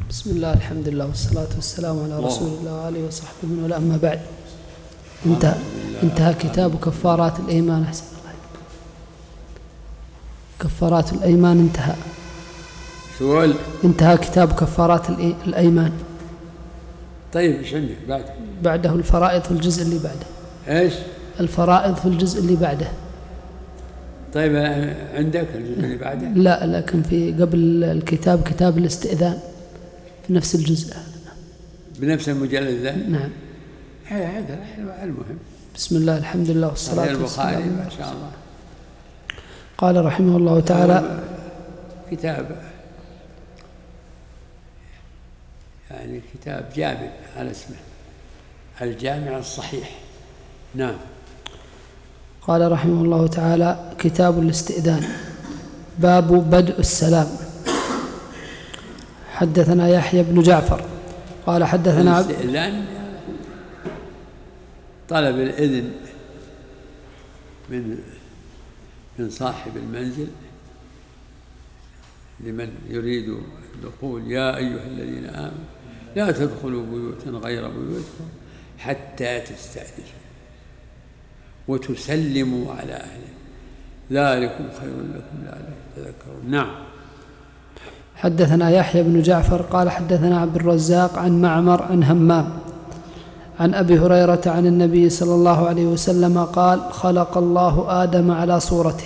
بسم الله الحمد لله والصلاة والسلام على رسول الله وآله وصحبه من ولا. أما بعد، انتهى كتاب كفارات الأيمان. أحسن الله، كفارات الأيمان انتهى. سؤال. انتهى كتاب كفارات الأيمان. طيب ايش عندك بعده الفرائض في الجزء اللي بعده. ايش الفرائض في الجزء اللي بعده. طيب عندك الجزء اللي بعده؟ لا، لكن في قبل الكتاب كتاب الاستئذان في نفس الجزء هذا، بنفس المجلد ذا. نعم. هذا المهم. بسم الله الحمد لله والصلاة والسلام. ما شاء الله. قال رحمه الله تعالى: كتاب يعني كتاب جامع على اسمه الجامع الصحيح. نعم. قال رحمه الله تعالى: كتاب الاستئذان، باب بدء السلام. حدثنا يحيى بن جعفر قال حدثنا الاستئذان طلب الإذن من صاحب المنزل لمن يريد الدخول: يا أيها الذين آمنوا لا تدخلوا بيوتا غير بيوتكم حتى تستأنسوا وتسلموا على أهله ذلكم خير لكم لعلكم تذكرون. نعم. حدثنا يحيى بن جعفر قال حدثنا عبد الرزاق عن معمر عن همام عن أبي هريرة عن النبي صلى الله عليه وسلم قال: خلق الله آدم على صورته،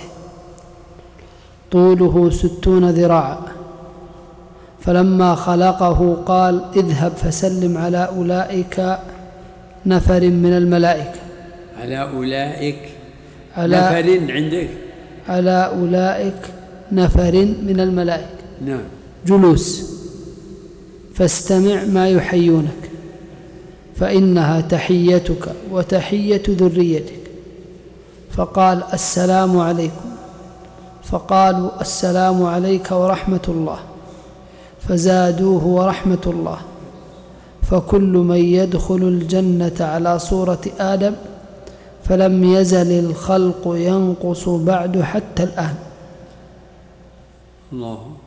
طوله 60 ذراعا، فلما خلقه قال: اذهب فسلم على أولئك نفر من الملائكة. على أولئك نفر عندك؟ على أولئك نفر من الملائكة. نعم. جلوس، فاستمع ما يحيونك، فإنها تحيتك وتحية ذريتك. فقال: السلام عليكم. فقالوا: السلام عليك ورحمة الله. فزادوه: ورحمة الله. فكل من يدخل الجنة على صورة آدم، فلم يزل الخلق ينقص بعد حتى الآن. الله.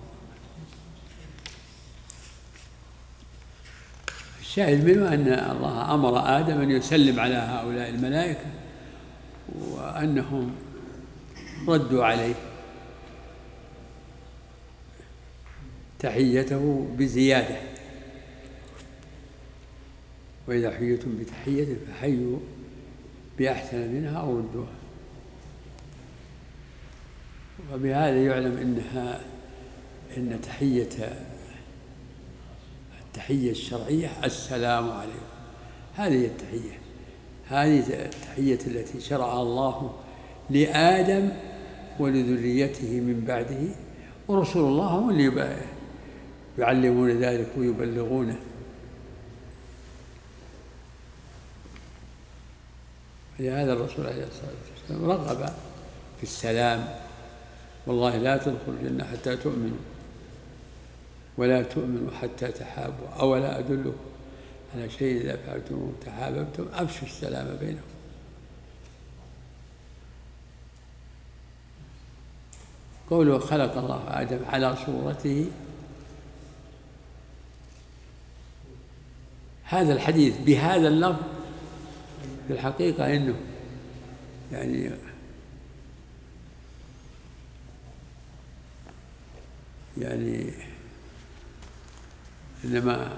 الشاهد منه أن الله أمر آدم أن يسلم على هؤلاء الملائكة، وأنهم ردوا عليه تحيته بزيادة: وإذا حييتم بتحية فحيوا بأحسن منها أو ردوها. وبهذا يعلم إن التحية الشرعية السلام عليكم. هذه التحية، هذه التحية التي شرعها الله لآدم ولذريته من بعده، ورسول الله هم اللي يعلمون ذلك ويبلغونه. ولهذا الرسول عليه الصلاة والسلام رغب في السلام: والله لا تدخلوا الجنة حتى تؤمنوا ولا تؤمنوا حتى تحابوا، أولا أدلكم على شيء إذا فعلتم تحاببتم أفشوا السلام بينكم. قوله: خلق الله آدم على صورته، هذا الحديث بهذا اللفظ في الحقيقة إنه يعني إنما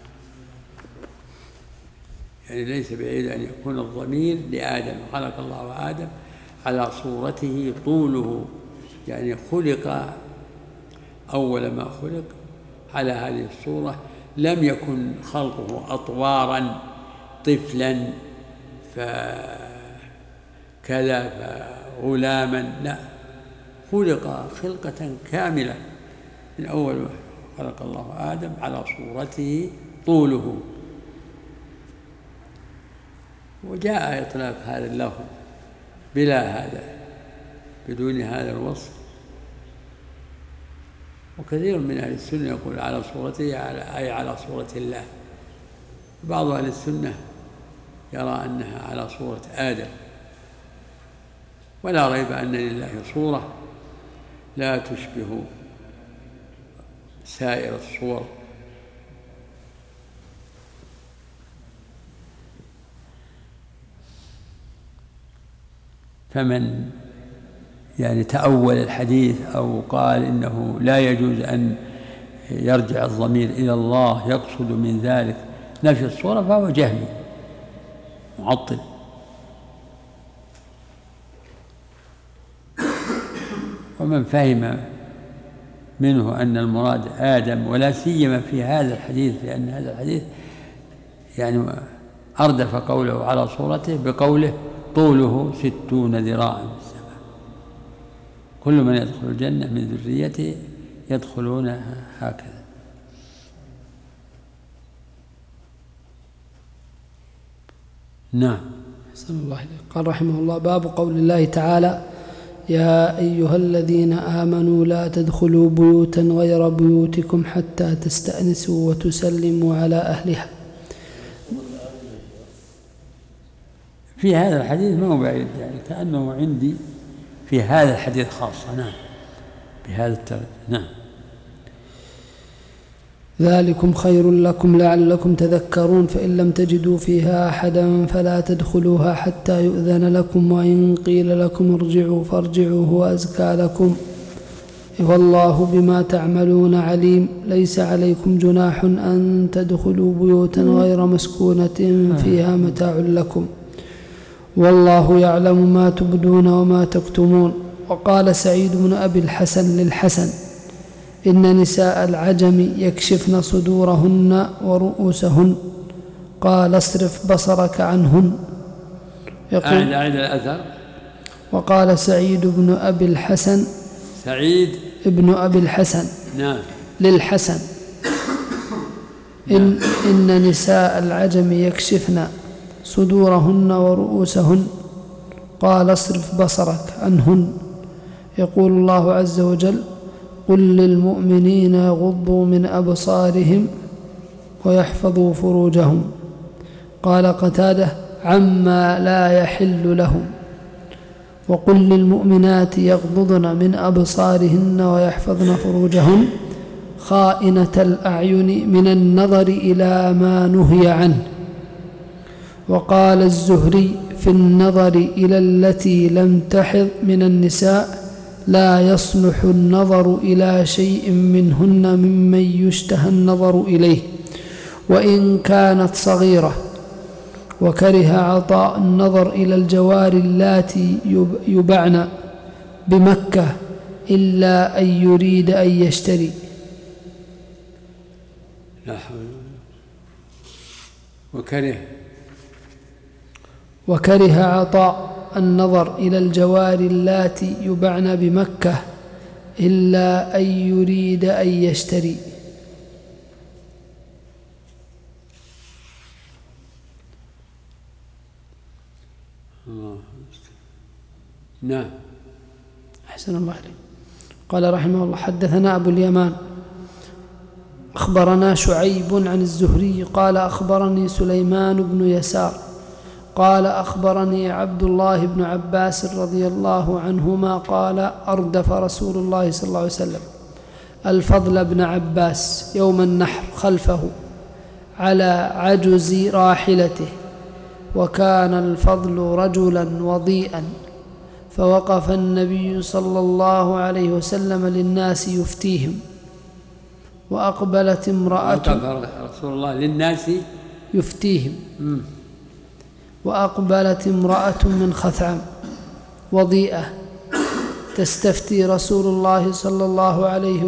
ليس بعيد أن يكون الضمير لآدم. خلق الله آدم على صورته، طوله يعني خلق أول ما خلق على هذه الصورة، لم يكن خلقه أطوارا طفلا فكذا فغلاما، لا، خلق خلقة كاملة من أول ما خلق الله آدم على صورته طوله. وجاء إطلاق هذا اللفظ بدون هذا الوصف. وكثير من أهل السنة يقول على صورته أي على صورة الله. بعض أهل السنة يرى أنها على صورة آدم. ولا ريب أن لله صورة لا تشبه سائر الصور فمن يعني تأول الحديث أو قال إنه لا يجوز أن يرجع الضمير إلى الله يقصد من ذلك نفي الصورة فهو جهمي معطل. ومن فهم منه أن المراد آدم ولا سيما في هذا الحديث، لأن هذا الحديث يعني أردف قوله على صورته بقوله طوله 60 ذراعا في السماء، كل من يدخل الجنة من ذريته يدخلون هكذا. نعم. أحسن الله إليك. قال رحمه الله: باب قول الله تعالى: يا أيها الذين آمنوا لا تدخلوا بيوتا غير بيوتكم حتى تستأنسوا وتسلموا على أهلها. في هذا الحديث ما هو بعيد، يعني كأنه عندي في هذا الحديث خاصة. نعم، بهذا الترجمة. نعم. ذلكم خير لكم لعلكم تذكرون، فإن لم تجدوا فيها أحدا فلا تدخلوها حتى يؤذن لكم، وإن قيل لكم ارجعوا فارجعوا هو أزكى لكم، والله بما تعملون عليم. ليس عليكم جناح أن تدخلوا بيوتا غير مسكونة فيها متاع لكم، والله يعلم ما تبدون وما تكتمون. وقال سعيد بن أبي الحسن للحسن: إن نساء العجم يكشفن صدورهن ورؤوسهن، قال اصرف بصرك عنهن. أعد الأثر. وقال سعيد بن أبي الحسن، سعيد ابن أبي الحسن، نعم، للحسن: إن نساء العجم يكشفن صدورهن ورؤوسهن، قال اصرف بصرك عنهن. يقول الله عز وجل: قل للمؤمنين يغضوا من أبصارهم ويحفظوا فروجهم. قال قتادة: عما لا يحل لهم. وقل للمؤمنات يغضضن من أبصارهن ويحفظن فروجهن خائنة الأعين من النظر إلى ما نهي عنه. وقال الزهري في النظر إلى التي لم تحض من النساء: لا يصلح النظر إلى شيء منهن ممن يشتهى النظر إليه وإن كانت صغيرة. وكره عطاء النظر إلى الجوار اللاتي يبعن بمكة إلا أن يريد أن يشتري. لا حول. وكره عطاء النظر إلى الجوار اللاتي يبعن بمكة إلا أن يريد أن يشتري. نعم. أحسن الله عليك. قال رحمه الله: حدثنا أبو اليمان أخبرنا شعيب عن الزهري قال أخبرني سليمان بن يسار قال أخبرني عبد الله بن عباس رضي الله عنهما قال: أردف رسول الله صلى الله عليه وسلم الفضل بن عباس يوم النحر خلفه على عجز راحلته، وكان الفضل رجلا وضيئا، فوقف النبي صلى الله عليه وسلم للناس يفتيهم، وأقبلت امرأة رسول الله للناس يفتيهم وأقبلت امرأة من خثعم وضيئة تستفتي رسول الله صلى الله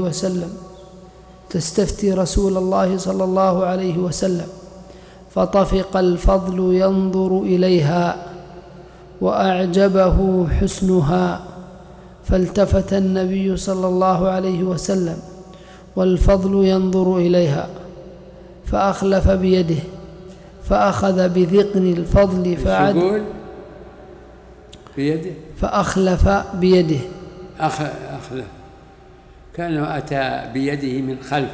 عليه وسلم فطفق الفضل ينظر إليها وأعجبه حسنها، فالتفت النبي صلى الله عليه وسلم والفضل ينظر إليها، فأخلف بيده فأخذ بذقن الفضل فأخلف بيده أخلف كأنه أتى بيده من خلف.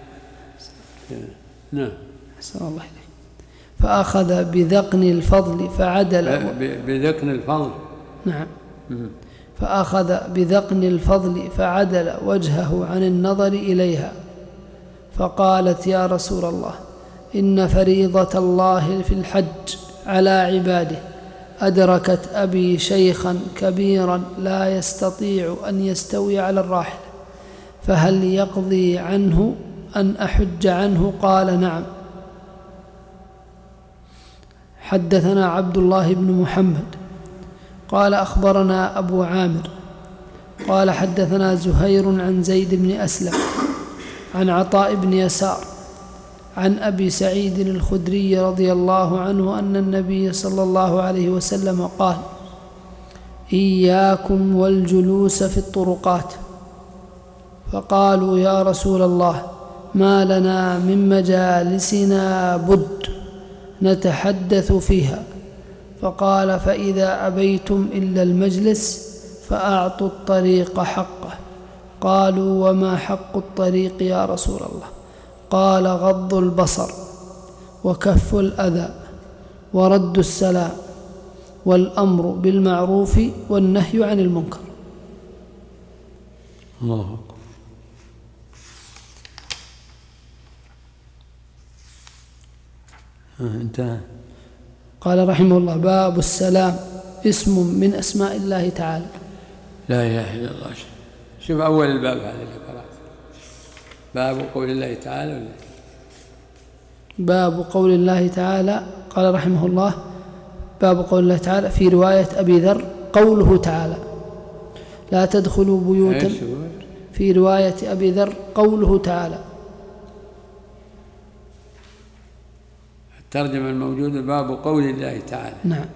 نعم. أحسن الله إليك. فأخذ بذقن الفضل فعدل بذقن الفضل. نعم. فأخذ بذقن الفضل فعدل وجهه عن النظر إليها، فقالت: يا رسول الله، إن فريضة الله في الحج على عباده أدركت أبي شيخا كبيرا لا يستطيع أن يستوي على الراحلة، فهل يقضي عنه أن أحج عنه؟ قال: نعم. حدثنا عبد الله بن محمد قال أخبرنا أبو عامر قال حدثنا زهير عن زيد بن أسلم عن عطاء بن يسار عن أبي سعيد الخدري رضي الله عنه أن النبي صلى الله عليه وسلم قال: إياكم والجلوس في الطرقات. فقالوا: يا رسول الله، ما لنا من مجالسنا بد نتحدث فيها. فقال: فإذا أبيتم إلا المجلس فأعطوا الطريق حقه. قالوا: وما حق الطريق يا رسول الله؟ قال: غض البصر وكف الأذى ورد السلام والأمر بالمعروف والنهي عن المنكر. الله أكبر. انتهى. قال رحمه الله: باب السلام اسم من أسماء الله تعالى. لا إله إلا الله. شوف أول الباب هذا اللي قرأت، باب قول الله تعالى ولا؟ باب قول الله تعالى. قال رحمه الله: باب قول الله تعالى. في رواية أبي ذر قوله تعالى: لا تدخلوا بيوتا. في رواية أبي ذر قوله تعالى. الترجمة الموجودة باب قول الله تعالى. نعم.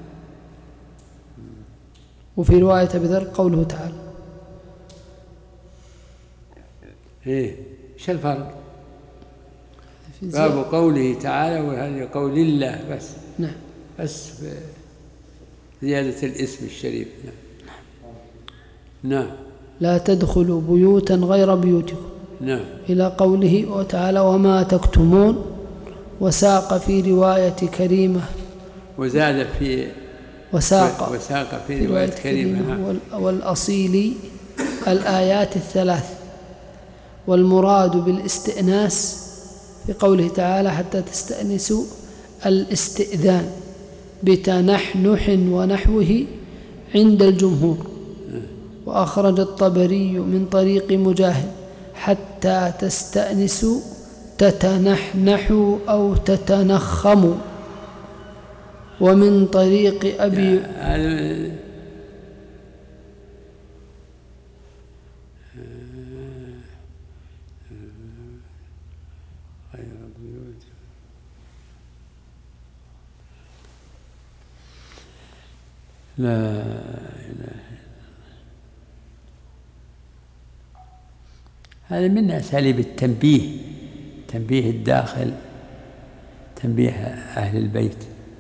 وفي رواية أبي ذر قوله تعالى. إيه إيش الفرق؟ باب قوله تعالى وهذه قول الله بس. نعم. بس زيادة الاسم الشريف. نعم. لا تدخلوا بيوتا غير بيوتكم. نعم. إلى قوله تعالى: وما تكتمون. وساق في رواية كريمة. وزاد في وساق في رواية كريمة والأصيل الآيات الثلاث. والمراد بالاستئناس في قوله تعالى: حتى تستأنسوا الاستئذان بتنحنح ونحوه عند الجمهور. وأخرج الطبري من طريق مجاهد: حتى تستأنسوا تتنحنحوا أو تتنخموا. ومن طريق أبي لا إله. هذا من أساليب التنبيه، تنبيه الداخل، تنبيه أهل البيت.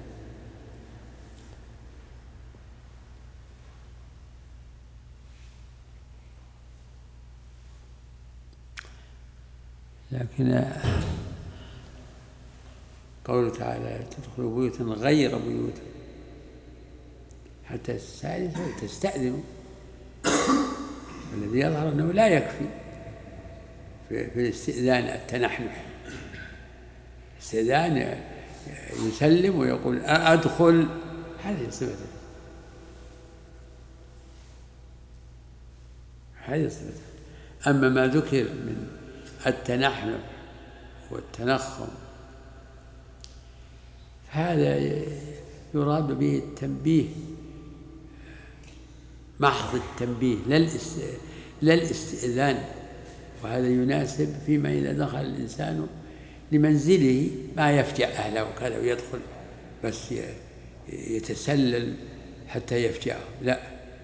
لكن قوله تعالى: تدخلوا بيوتا غير بيوتا حتى تستأذنوا. الذي يظهر أنه لا يكفي في الاستئذان التنحنح. الاستئذان يسلم ويقول: أدخل، هذه صفته، هذه صفته. أما ما ذكر من التنحنح والتنخم هذا يراد به التنبيه، محض التنبيه، لا الاستئذان. وهذا يناسب فيما إذا دخل الإنسان لمنزله ما يفجأ أهله وكذا ويدخل بس يتسلل حتى يفجأه، لا،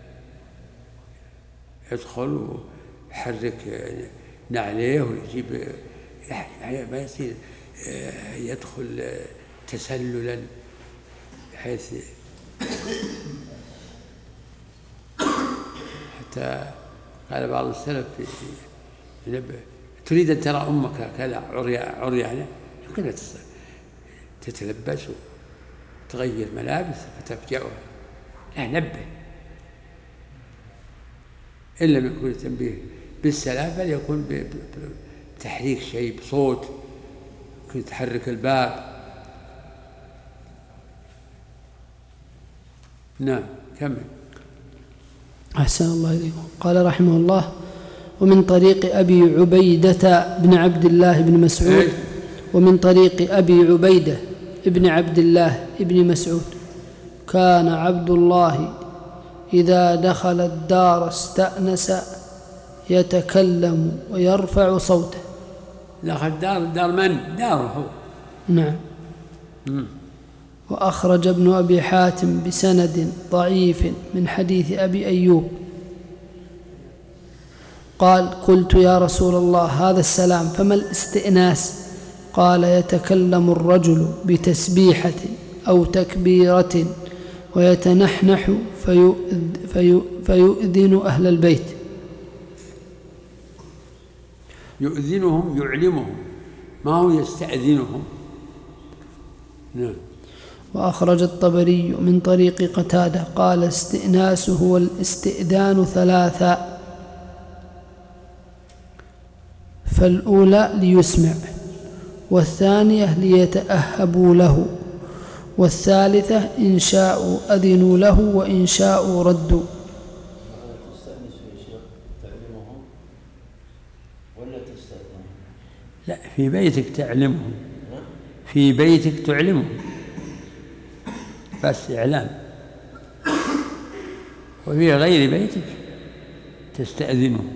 يدخل ويحرك نعليه ويجيب، يعني ما يصير يدخل تسللا بحيث حتى قال بعض السلف ينبه: تريد أن ترى أمك كذا عريانة، يمكن تتلبس وتغير ملابس فتفجأها، لا، نبه. إن لم يكن التنبيه بالسلام فليكن بتحريك شيء بصوت، يمكن تحرك الباب. نعم كمل. أحسن الله إليكم. قال رحمه الله: ومن طريق أبي عبيدة بن عبد الله بن مسعود ومن طريق أبي عبيدة بن عبد الله بن مسعود: كان عبد الله إذا دخل الدار استأنس يتكلم ويرفع صوته. دخل دار من؟ داره هو. نعم. وأخرج ابن أبي حاتم بسند ضعيف من حديث أبي أيوب قال: قلت يا رسول الله هذا السلام فما الاستئناس؟ قال: يتكلم الرجل بتسبيحة أو تكبيرة ويتنحنح فيؤذن أهل البيت. يؤذنهم يعلمهم، ما هو يستأذنهم. نعم. وأخرج الطبري من طريق قتادة قال: استئناسه والاستئذان ثلاثا: فالأولى ليسمع، والثانية ليتأهبوا له، والثالثة إن شاءوا أذنوا له وإن شاءوا ردوا. لا، في بيتك تعلمهم، في بيتك تعلمهم بس إعلام، وفي غير بيتك تستأذنهم.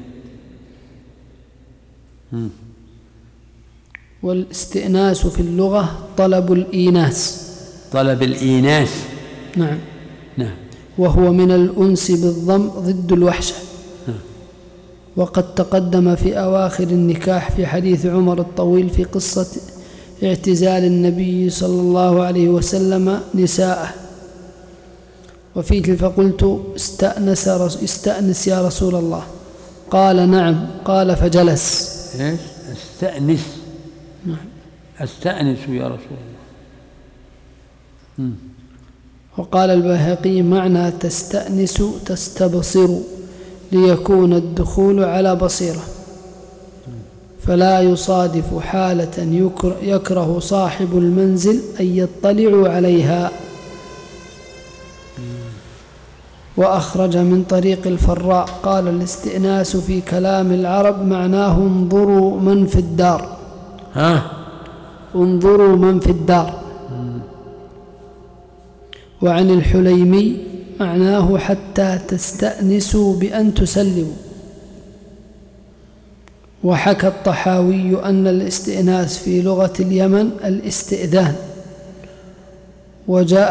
والاستئناس في اللغة طلب الإيناس. طلب الإيناس. نعم. نعم. وهو من الأنس بالضم ضد الوحشة. وقد تقدم في أواخر النكاح في حديث عمر الطويل في قصة اعتزال النبي صلى الله عليه وسلم نساءه، وفيه: فقلت استأنس يا رسول الله، قال: نعم. قال: فجلس. إيش؟ استأنس. نعم. استأنس يا رسول الله. وقال البيهقي: معنى تستأنس تستبصر، ليكون الدخول على بصيرة، فلا يصادف حالة يكره صاحب المنزل أن يطلعوا عليها. وأخرج من طريق الفراء قال: الاستئناس في كلام العرب معناه انظروا من في الدار. انظروا من في الدار. وعن الحليمي معناه حتى تستأنسوا بأن تسلموا. وحكى الطحاوي أن الاستئناس في لغة اليمن الاستئذان، وجاء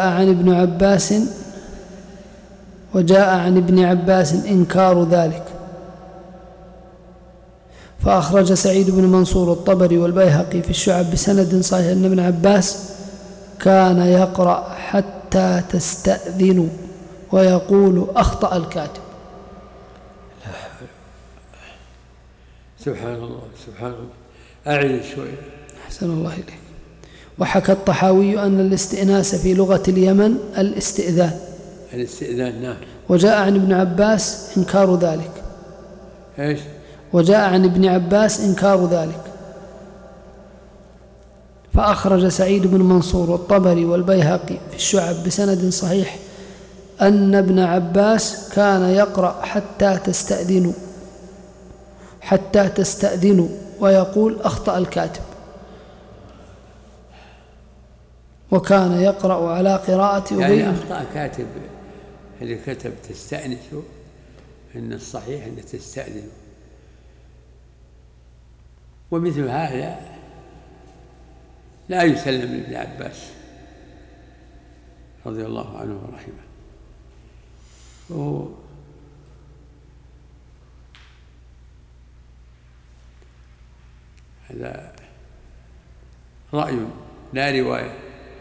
عن ابن عباس إنكار ذلك. فأخرج سعيد بن منصور الطبري والبيهقي في الشعب بسند صحيح أن ابن عباس كان يقرأ حتى تستأذنوا ويقول: أخطأ الكاتب. سبحان الله سبحان الله. أعيد شوي. أحسن الله إليك. وحكى الطحاوي أن الاستئناس في لغة اليمن الاستئذان. الاستئذان. نعم. وجاء عن ابن عباس إنكار ذلك. إيش؟ وجاء عن ابن عباس إنكار ذلك. فأخرج سعيد بن منصور والطبري والبيهقي في الشعب بسند صحيح أن ابن عباس كان يقرأ حتى تستأذنوا ويقول: أخطأ الكاتب. وكان يقرأ على قراءة أبي. يعني أخطأ كاتب اللي كتب تستأنسوا، إن الصحيح أن تستأذنوا. ومثل هذا لا يسلم لابن عباس رضي الله عنه ورحمه. هذا رأي لا رواية.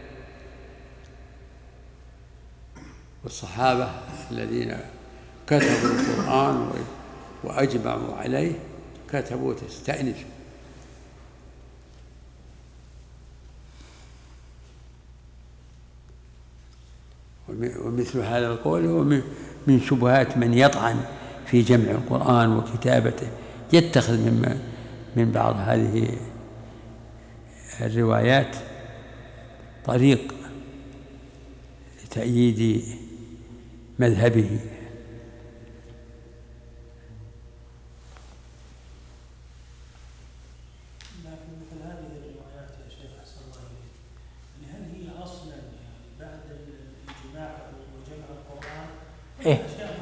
والصحابة الذين كتبوا القرآن وأجمعوا عليه كتبوا تستأنسوا. ومثل هذا القول هو من شبهات من يطعن في جمع القرآن وكتابته، يتخذ من بعض هذه الروايات طريق لتأييد مذهبه. إيه؟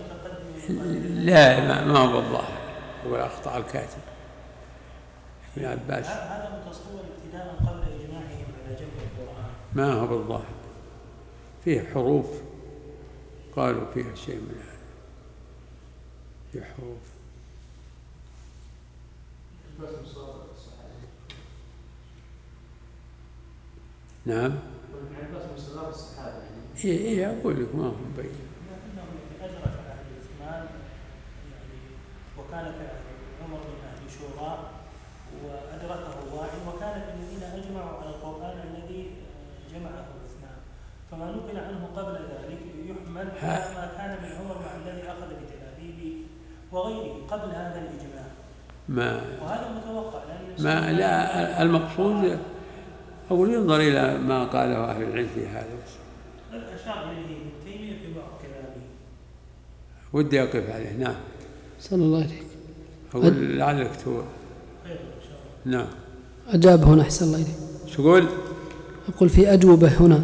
لا ما هو بالظاهر، هو أخطأ الكاتب ابن عباس. هذا متصور ابتداء قبل إجماعهم على جمع القرآن. ما هو بالظاهر، فيه حروف قالوا فيها شيء من هذا، فيه حروف. نعم. إيه أقول لك ما هو مبين. وكان عمر من أهل شورى وأدركه واحد، وكان من الذين أجمعوا على القرآن الذي جمعه الاثنان، فما نقل عنه قبل ذلك يحمل ما كان من عمر مع الذي أخذ بتلابيب وغيره قبل هذا الإجماع. وهذا متوقع ما لا المقصود أقول ينظر إلى ما قاله أهل العلم في هذا. أشار إليه ابن تيمية في بعض كلامه ودي أقف عليه. نعم. صلى الله عليك. أقول لعلك تقول. نعم. أجاب هنا أحسن الله إليك. شو قول؟ أقول في أجوبة هنا.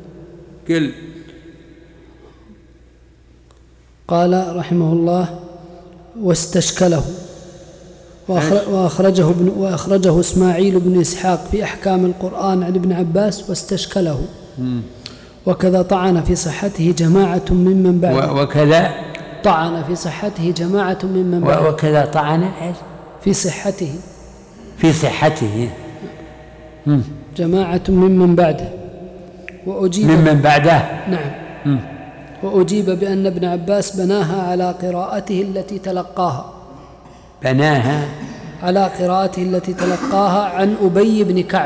قال رحمه الله واستشكله وأخرجه إسماعيل بن إسحاق في أحكام القرآن عن ابن عباس واستشكله. وكذا طعن في صحته جماعة ممن بعده. وكذا طعن في صحته جماعة ممن بعده. وكذا طعن في صحته جماعة ممن بعده. وأجيب ممن بعده. نعم. وأجيب بأن ابن عباس بناها على قراءته التي تلقاها عن أبي بن كعب.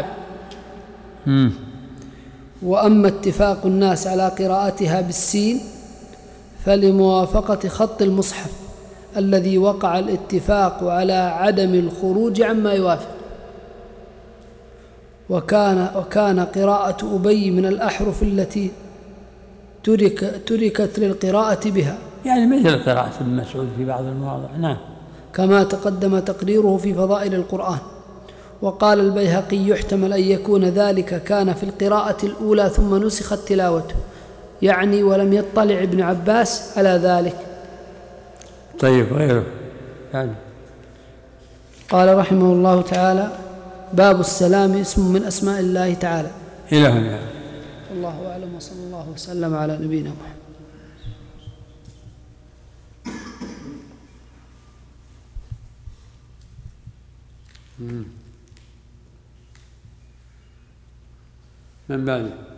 وأما اتفاق الناس على قراءتها بالسين فلموافقة خط المصحف الذي وقع الاتفاق على عدم الخروج عما يوافق. وكان قراءة أبي من الأحرف التي تركت للقراءة بها، يعني مثل قراءة ابن مسعود في بعض المواضع. نعم. كما تقدم تقريره في فضائل القرآن. وقال البيهقي يحتمل أن يكون ذلك كان في القراءة الأولى ثم نسخت تلاوته، يعني ولم يطلع ابن عباس على ذلك. طيب غيره يعني. قال رحمه الله تعالى باب السلام اسم من أسماء الله تعالى. إلى هنا. الله أعلم وصلى الله وسلم على نبينا محمد. من بعده.